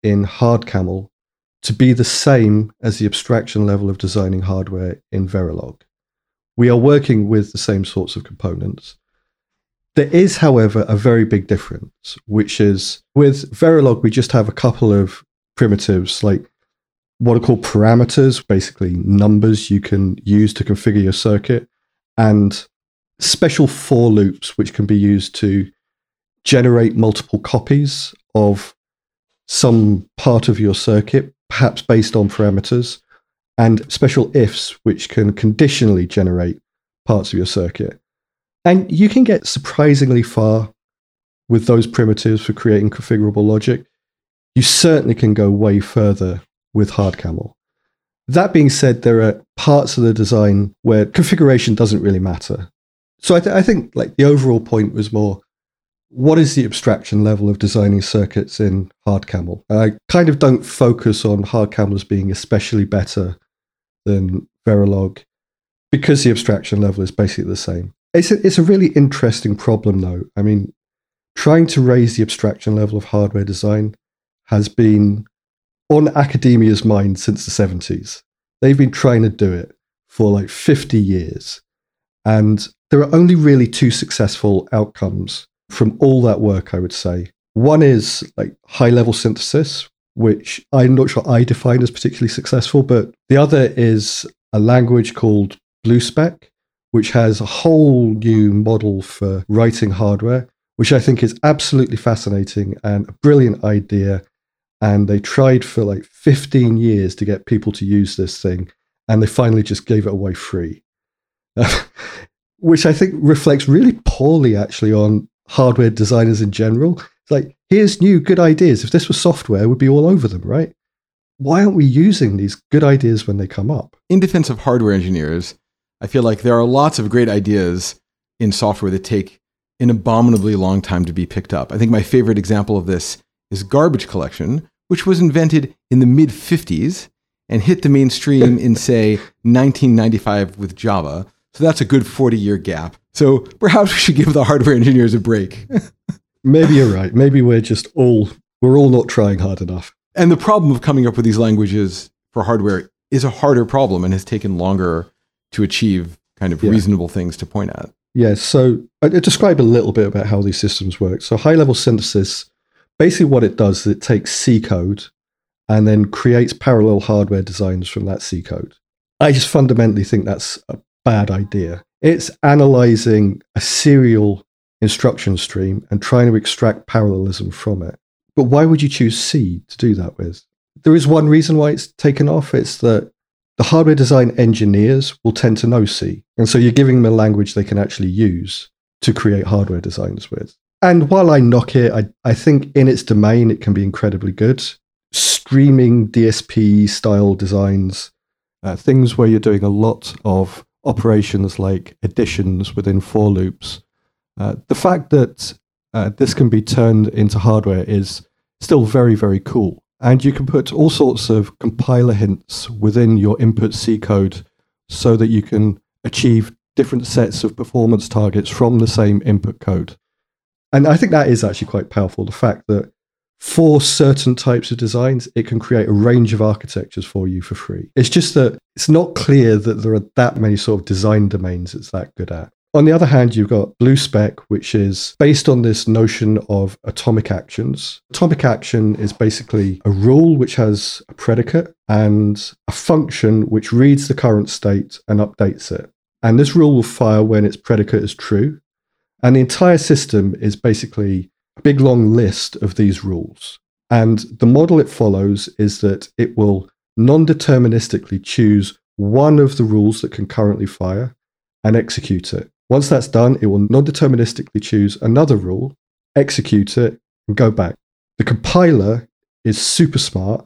in HardCamel to be the same as the abstraction level of designing hardware in Verilog. We are working with the same sorts of components. There is, however, a very big difference, which is with Verilog, we just have a couple of primitives, like what are called parameters, basically numbers you can use to configure your circuit, and special for loops, which can be used to generate multiple copies of some part of your circuit, perhaps based on parameters, and special ifs, which can conditionally generate parts of your circuit. And you can get surprisingly far with those primitives for creating configurable logic. You certainly can go way further with HardCamel. That being said, there are parts of the design where configuration doesn't really matter. So I, th- I think like the overall point was more, what is the abstraction level of designing circuits in HardCamel? I kind of don't focus on HardCamel as being especially better than Verilog because the abstraction level is basically the same. It's a, it's a really interesting problem, though. I mean, trying to raise the abstraction level of hardware design has been on academia's mind since the seventies. They've been trying to do it for like fifty years. And there are only really two successful outcomes from all that work, I would say. One is like high-level synthesis, which I'm not sure I define as particularly successful, but the other is a language called BlueSpec, which has a whole new model for writing hardware, which I think is absolutely fascinating and a brilliant idea. And they tried for like fifteen years to get people to use this thing, and they finally just gave it away free, which I think reflects really poorly actually on hardware designers in general. It's like, here's new good ideas. If this was software, we'd be all over them, right? Why aren't we using these good ideas when they come up? In defense of hardware engineers, I feel like there are lots of great ideas in software that take an abominably long time to be picked up. I think my favorite example of this is garbage collection, which was invented in the mid fifties and hit the mainstream in, say, nineteen ninety-five with Java. So that's a good forty-year gap. So perhaps we should give the hardware engineers a break. Maybe you're right. Maybe we're just all, we're all not trying hard enough. And the problem of coming up with these languages for hardware is a harder problem and has taken longer to achieve kind of yeah. reasonable things to point at. Yeah, so I describe a little bit about how these systems work. So high-level synthesis, basically what it does is it takes C code and then creates parallel hardware designs from that C code. I just fundamentally think that's a bad idea. It's analyzing a serial instruction stream and trying to extract parallelism from it. But why would you choose C to do that with? There is one reason why it's taken off. It's that the hardware design engineers will tend to know C. And so you're giving them a language they can actually use to create hardware designs with. And while I knock it, I, I think in its domain, it can be incredibly good. Streaming D S P style designs, uh, things where you're doing a lot of operations like additions within for loops. Uh, the fact that uh, this can be turned into hardware is still very, very cool. And you can put all sorts of compiler hints within your input C code so that you can achieve different sets of performance targets from the same input code. And I think that is actually quite powerful, the fact that for certain types of designs, it can create a range of architectures for you for free. It's just that it's not clear that there are that many sort of design domains it's that good at. On the other hand, you've got BlueSpec, which is based on this notion of atomic actions. Atomic action is basically a rule which has a predicate and a function which reads the current state and updates it. And this rule will fire when its predicate is true. And the entire system is basically a big long list of these rules. And the model it follows is that it will non-deterministically choose one of the rules that can currently fire and execute it. Once that's done, it will non-deterministically choose another rule, execute it, and go back. The compiler is super smart,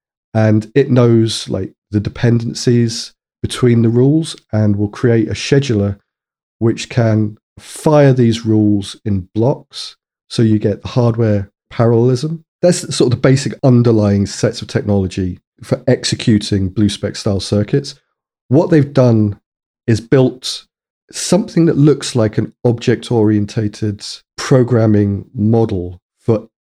and it knows like the dependencies between the rules and will create a scheduler which can fire these rules in blocks so you get the hardware parallelism. That's sort of the basic underlying sets of technology for executing BlueSpec style circuits. What they've done is built something that looks like an object-oriented programming model for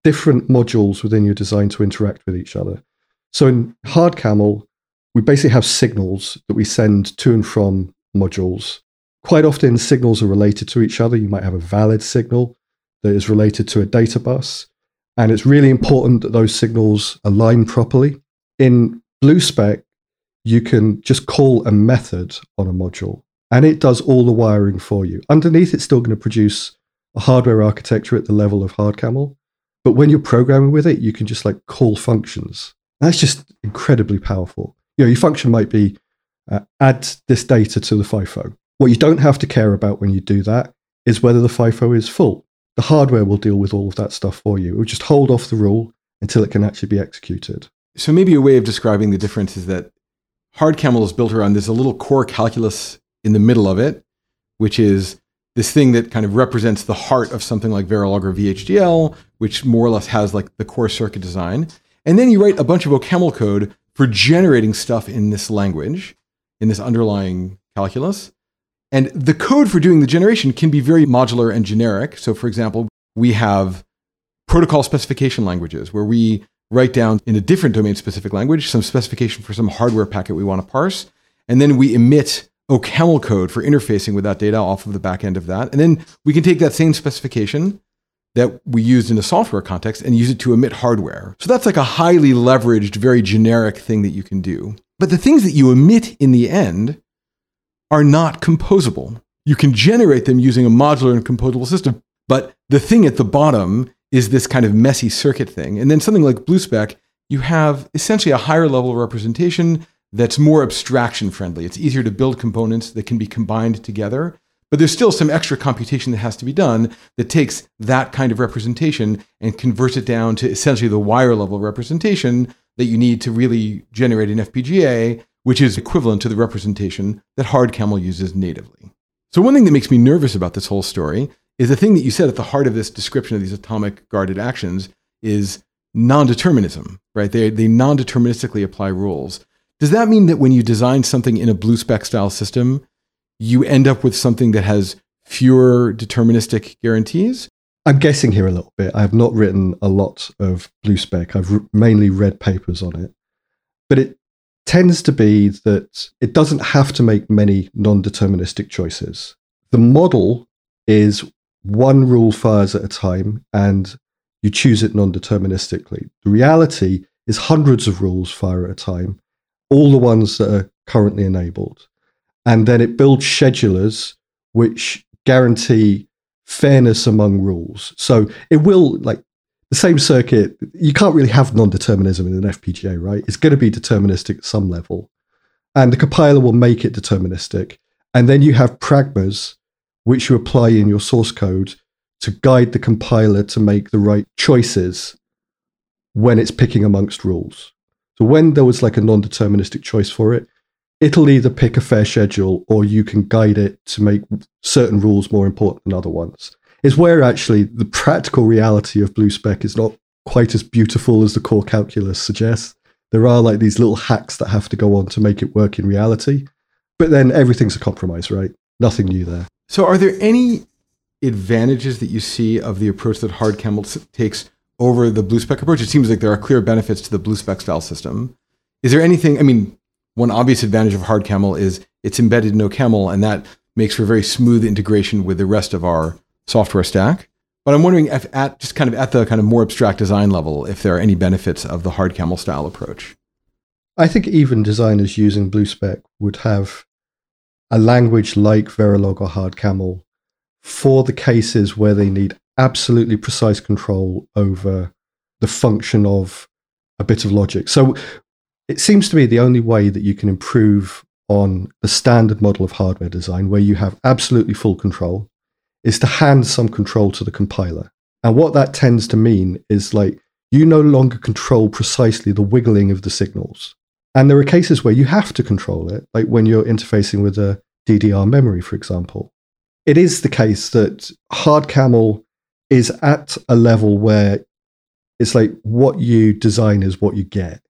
different modules within your design to interact with each other. So in HardCaml, we basically have signals that we send to and from modules. Quite often, signals are related to each other. You might have a valid signal that is related to a data bus. And it's really important that those signals align properly. In BlueSpec, you can just call a method on a module, and it does all the wiring for you. Underneath, it's still going to produce a hardware architecture at the level of HardCaml. But when you're programming with it, you can just like call functions. That's just incredibly powerful. You know, your function might be uh, add this data to the FIFO. What you don't have to care about when you do that is whether the FIFO is full. The hardware will deal with all of that stuff for you. It will just hold off the rule until it can actually be executed. So maybe a way of describing the difference is that HardCaml is built around, there's a little core calculus in the middle of it, which is this thing that kind of represents the heart of something like Verilog or V H D L, which more or less has like the core circuit design. And then you write a bunch of OCaml code for generating stuff in this language, in this underlying calculus. And the code for doing the generation can be very modular and generic. So for example, we have protocol specification languages where we write down in a different domain-specific language some specification for some hardware packet we want to parse. And then we emit OCaml code for interfacing with that data off of the back end of that. And then we can take that same specification that we used in a software context and use it to emit hardware. So that's like a highly leveraged, very generic thing that you can do. But the things that you emit in the end are not composable. You can generate them using a modular and composable system, but the thing at the bottom is this kind of messy circuit thing. And then something like BlueSpec, you have essentially a higher level of representation that's more abstraction friendly. It's easier to build components that can be combined together, but there's still some extra computation that has to be done that takes that kind of representation and converts it down to essentially the wire level representation that you need to really generate an F P G A, which is equivalent to the representation that HardCaml uses natively. So one thing that makes me nervous about this whole story is the thing that you said at the heart of this description of these atomic guarded actions is non-determinism, right? They, they non-deterministically apply rules. Does that mean that when you design something in a BlueSpec style system, you end up with something that has fewer deterministic guarantees? I'm guessing here a little bit. I have not written a lot of BlueSpec. I've r- mainly read papers on it. But it tends to be that it doesn't have to make many non-deterministic choices. The model is one rule fires at a time, and you choose it non-deterministically. The reality is hundreds of rules fire at a time, all the ones that are currently enabled. And then it builds schedulers which guarantee fairness among rules. So it will, like, the same circuit, you can't really have non-determinism in an F P G A, right? It's going to be deterministic at some level. And the compiler will make it deterministic. And then you have pragmas, which you apply in your source code to guide the compiler to make the right choices when it's picking amongst rules. So when there was like a non-deterministic choice for it, it'll either pick a fair schedule or you can guide it to make certain rules more important than other ones. Is where actually the practical reality of BlueSpec is not quite as beautiful as the core calculus suggests. There are like these little hacks that have to go on to make it work in reality. But then everything's a compromise, right? Nothing new there. So are there any advantages that you see of the approach that HardCaml takes over the BlueSpec approach? It seems like there are clear benefits to the BlueSpec style system. Is there anything, I mean, one obvious advantage of HardCaml is it's embedded in OCaml, and that makes for very smooth integration with the rest of our software stack. But I'm wondering if at just kind of at the kind of more abstract design level, if there are any benefits of the HardCaml style approach. I think even designers using BlueSpec would have a language like Verilog or HardCaml for the cases where they need absolutely precise control over the function of a bit of logic. So it seems to me the only way that you can improve on the standard model of hardware design, where you have absolutely full control, is to hand some control to the compiler. And what that tends to mean is like you no longer control precisely the wiggling of the signals. And there are cases where you have to control it, like when you're interfacing with a D D R memory, for example. It is the case that HardCaml is at a level where it's like what you design is what you get.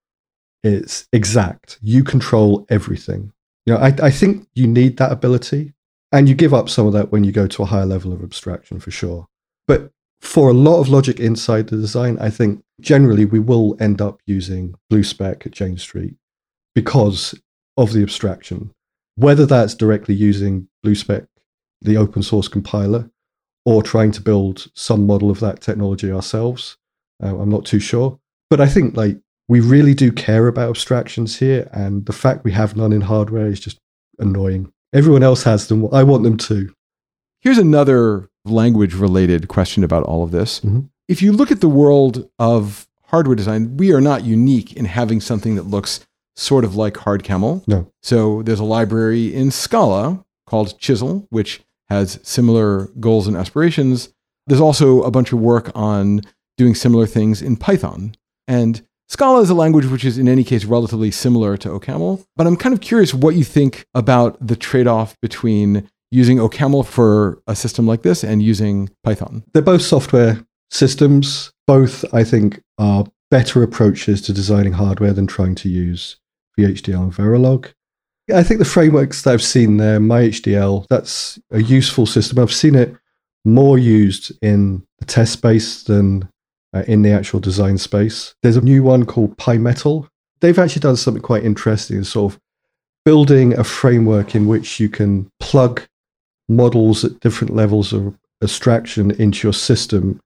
It's exact. You control everything. You know, I, I think you need that ability, and you give up some of that when you go to a higher level of abstraction for sure. But for a lot of logic inside the design, I think generally we will end up using BlueSpec at Jane Street because of the abstraction. Whether that's directly using BlueSpec, the open source compiler, or trying to build some model of that technology ourselves, uh, I'm not too sure. But I think like we really do care about abstractions here, and the fact we have none in hardware is just annoying. Everyone else has them. I want them too. Here's another language-related question about all of this. Mm-hmm. If you look at the world of hardware design, we are not unique in having something that looks sort of like HardCamel. No. So there's a library in Scala called Chisel, which has similar goals and aspirations. There's also a bunch of work on doing similar things in Python. And Scala is a language which is in any case relatively similar to OCaml. But I'm kind of curious what you think about the trade-off between using OCaml for a system like this and using Python. They're both software systems. Both, I think, are better approaches to designing hardware than trying to use V H D L and Verilog. I think the frameworks that I've seen there, MyHDL, that's a useful system. I've seen it more used in the test space than uh, in the actual design space. There's a new one called PyMetal. They've actually done something quite interesting, sort of building a framework in which you can plug models at different levels of abstraction into your system.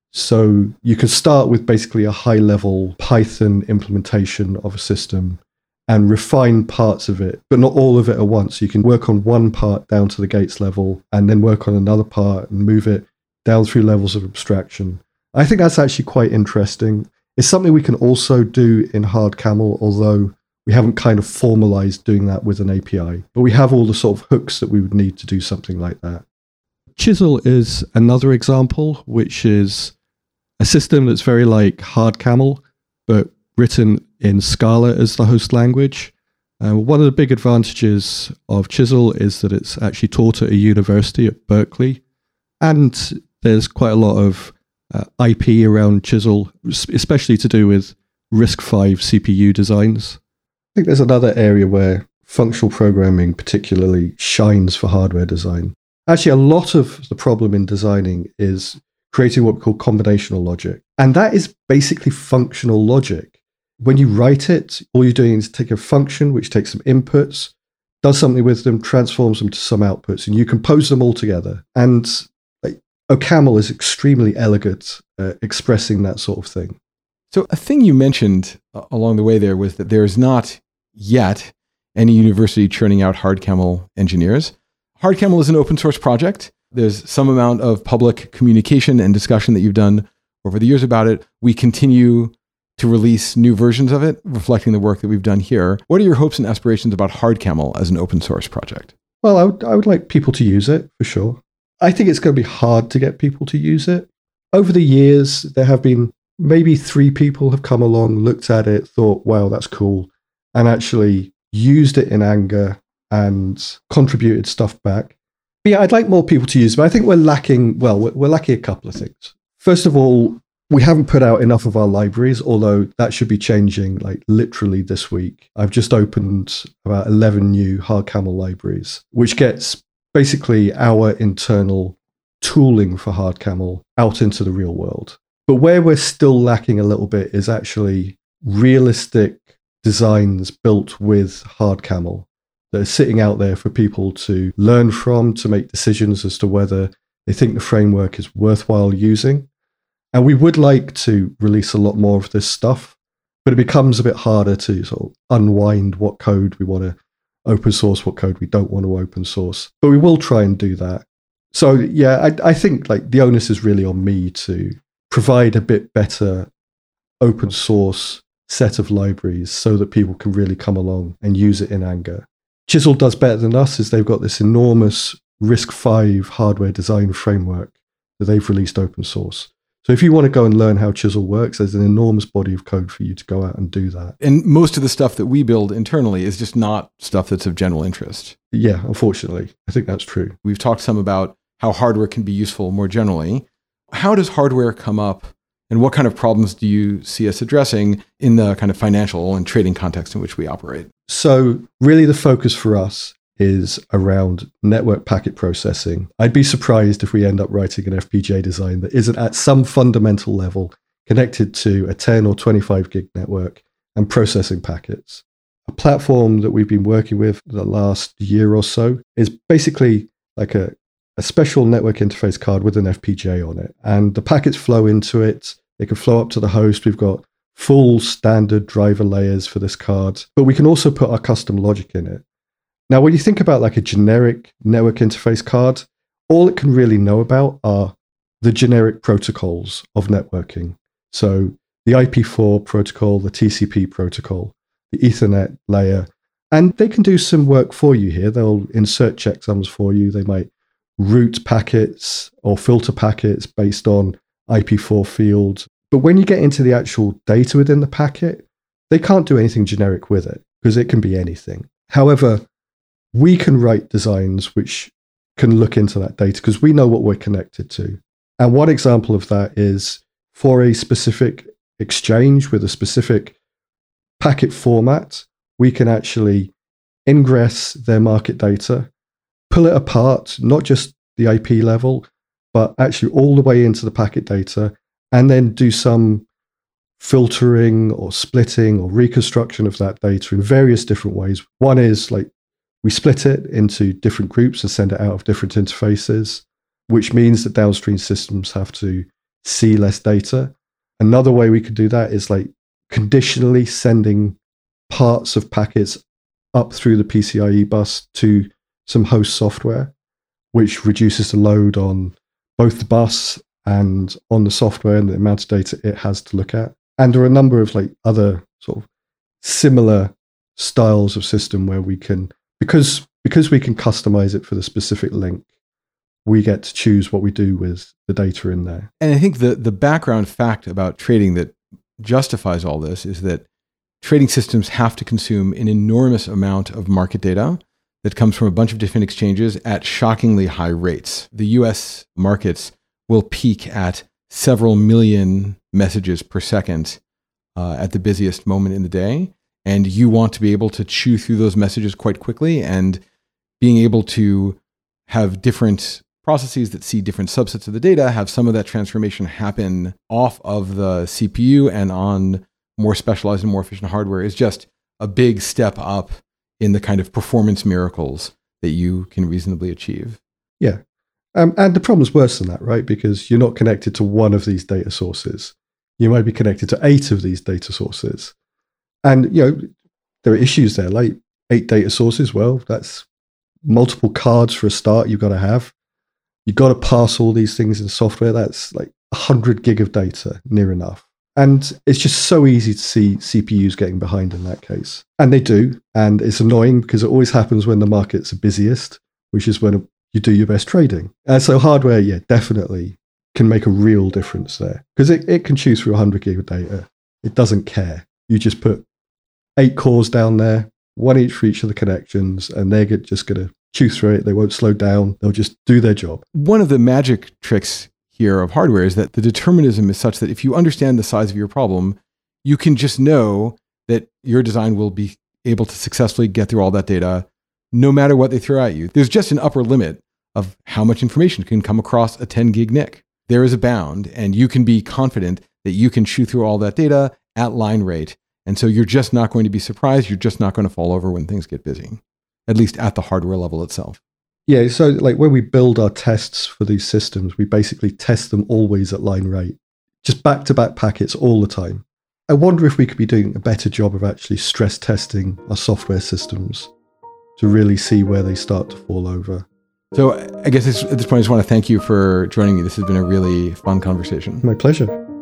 So you can start with basically a high-level Python implementation of a system and refine parts of it, but not all of it at once. You can work on one part down to the gates level and then work on another part and move it down through levels of abstraction. I think that's actually quite interesting. It's something we can also do in HardCaml, although we haven't kind of formalized doing that with an A P I. But we have all the sort of hooks that we would need to do something like that. Chisel is another example, which is a system that's very like HardCaml, but written in Scala as the host language. Uh, one of the big advantages of Chisel is that it's actually taught at a university at Berkeley. And there's quite a lot of uh, I P around Chisel, especially to do with RISC V C P U designs. I think there's another area where functional programming particularly shines for hardware design. Actually, a lot of the problem in designing is creating what we call combinational logic. And that is basically functional logic. When you write it, all you're doing is take a function which takes some inputs, does something with them, transforms them to some outputs, and you compose them all together. And like, OCaml is extremely elegant at expressing that sort of thing. So a thing you mentioned along the way there was that there is not yet any university churning out HardCaml engineers. HardCaml is an open source project. There's some amount of public communication and discussion that you've done over the years about it. We continue to release new versions of it, reflecting the work that we've done here. What are your hopes and aspirations about HardCaml as an open source project? Well, I would, I would like people to use it, for sure. I think it's going to be hard to get people to use it. Over the years, there have been maybe three people have come along, looked at it, thought, wow, that's cool, and actually used it in anger and contributed stuff back. But yeah, I'd like more people to use it, but I think we're lacking, well, we're, we're lacking a couple of things. First of all, we haven't put out enough of our libraries, although that should be changing like literally this week. I've just opened about eleven new HardCaml libraries, which gets basically our internal tooling for HardCaml out into the real world. But where we're still lacking a little bit is actually realistic designs built with HardCaml that are sitting out there for people to learn from, to make decisions as to whether they think the framework is worthwhile using. And we would like to release a lot more of this stuff, but it becomes a bit harder to sort of unwind what code we want to open source, what code we don't want to open source. But we will try and do that. So yeah, I, I think like the onus is really on me to provide a bit better open source set of libraries so that people can really come along and use it in anger. Chisel does better than us is they've got this enormous RISC V hardware design framework that they've released open source. So if you want to go and learn how Chisel works, there's an enormous body of code for you to go out and do that. And most of the stuff that we build internally is just not stuff that's of general interest. Yeah, unfortunately. I think that's true. We've talked some about how hardware can be useful more generally. How does hardware come up, and what kind of problems do you see us addressing in the kind of financial and trading context in which we operate? So really the focus for us is around network packet processing. I'd be surprised if we end up writing an F P G A design that isn't at some fundamental level connected to a ten or twenty-five gig network and processing packets. A platform that we've been working with the last year or so is basically like a, a special network interface card with an F P G A on it. And the packets flow into it. They can flow up to the host. We've got full standard driver layers for this card, but we can also put our custom logic in it. Now, when you think about like a generic network interface card, all it can really know about are the generic protocols of networking. So the I P four protocol, the T C P protocol, the Ethernet layer, and they can do some work for you here. They'll insert checksums for you. They might route packets or filter packets based on I P four fields. But when you get into the actual data within the packet, they can't do anything generic with it because it can be anything. However, we can write designs which can look into that data because we know what we're connected to. And one example of that is for a specific exchange with a specific packet format, we can actually ingress their market data, pull it apart, not just the I P level, but actually all the way into the packet data, and then do some filtering or splitting or reconstruction of that data in various different ways. One is like we split it into different groups and send it out of different interfaces, which means that downstream systems have to see less data. Another way we could do that is like conditionally sending parts of packets up through the P C I E bus to some host software, which reduces the load on both the bus and on the software and the amount of data it has to look at. And there are a number of like other sort of similar styles of system where we can, because because we can customize it for the specific link, we get to choose what we do with the data in there. And I think the the background fact about trading that justifies all this is that trading systems have to consume an enormous amount of market data that comes from a bunch of different exchanges at shockingly high rates. The U S markets will peak at several million messages per second uh, at the busiest moment in the day. And you want to be able to chew through those messages quite quickly, and being able to have different processes that see different subsets of the data, have some of that transformation happen off of the C P U and on more specialized and more efficient hardware is just a big step up in the kind of performance miracles that you can reasonably achieve. Yeah. Um, and the problem's worse than that, right? Because you're not connected to one of these data sources. You might be connected to eight of these data sources. And, you know, there are issues there, like eight data sources. Well, that's multiple cards for a start you've got to have. You've got to pass all these things in software. That's like one hundred gig of data, near enough. And it's just so easy to see C P Us getting behind in that case. And they do. And it's annoying because it always happens when the markets are busiest, which is when you do your best trading. And so hardware, yeah, definitely can make a real difference there because it, it can chew through one hundred gig of data. It doesn't care. You just put eight cores down there, one each for each of the connections, and they're just going to chew through it. They won't slow down. They'll just do their job. One of the magic tricks here of hardware is that the determinism is such that if you understand the size of your problem, you can just know that your design will be able to successfully get through all that data no matter what they throw at you. There's just an upper limit of how much information can come across a ten gig N I C. There is a bound, and you can be confident that you can chew through all that data at line rate. And so you're just not going to be surprised. You're just not going to fall over when things get busy, at least at the hardware level itself. Yeah, so like when we build our tests for these systems, we basically test them always at line rate, just back-to-back packets all the time. I wonder if we could be doing a better job of actually stress testing our software systems to really see where they start to fall over. So I guess this, at this point, I just want to thank you for joining me. This has been a really fun conversation. My pleasure.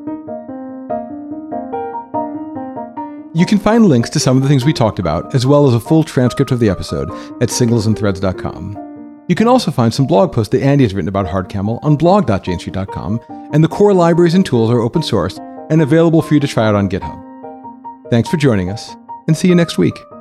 You can find links to some of the things we talked about, as well as a full transcript of the episode at signals and threads dot com. You can also find some blog posts that Andy has written about HardCamel on blog dot jane street dot com, and the core libraries and tools are open source and available for you to try out on GitHub. Thanks for joining us, and see you next week.